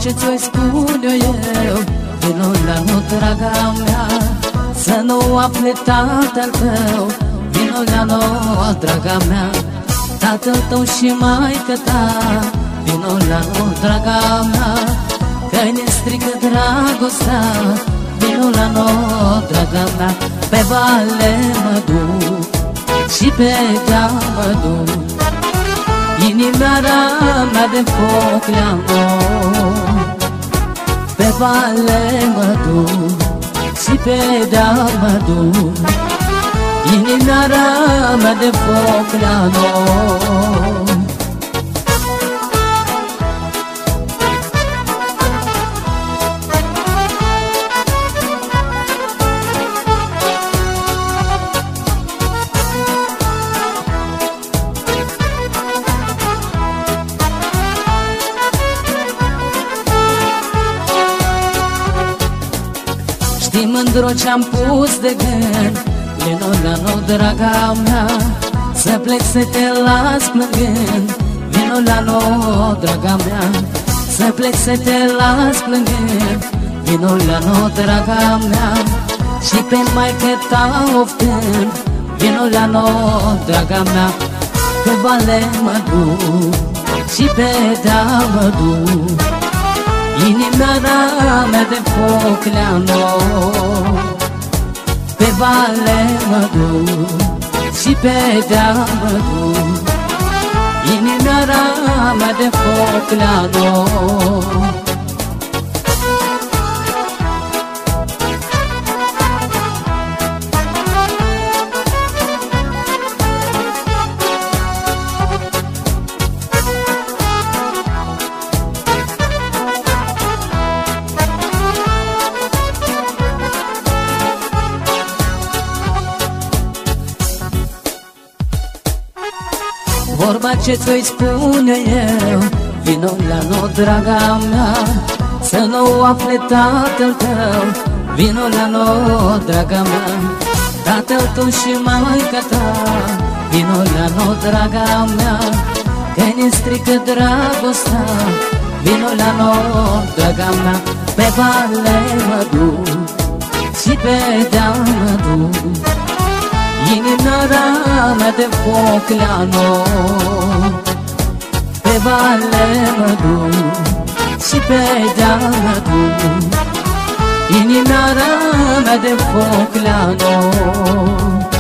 ce ți-o spune eu, vino la nu, draga mea, să nu afle tatăl tău, vino la nu, draga mea, tatăl tău și maică ta, vino la nu, draga mea, că ne strică dragostea, vino la nu, draga mea, pe vale mă duc și pe deal mă duc, inimioara mea de foc le-am. Pe vale mă duc și pe deal mă duc, inimioara mea de foc le-am. Știi, mândru, ce-am pus de gând, vino la nu, draga mea, să plec să te las plângând, vino la nu, draga mea, să plec să te las plângând, vino la nu, draga mea, și pe maică ta oftând, vino la nu, draga mea, pe vale mă duc și pe deal mă duc, inimioara mea de foc le-am. Pe vale mă duc și pe deal mă duc, inimioara mea de foc le-am. Vorba ce ți-o spune eu, vino la nu, draga mea, să nu afle tatăl tău, vino la nu, draga mea, tatăl tău și maica ta, vino la nu, draga mea, că ne strică dragostea, vino la nu, draga mea, pe vale mă duc și pe deal mă duc, inimioara mea de foc le-am. Pe vale mă duc și pe deal mă duc, inimioara mea de foc le-am.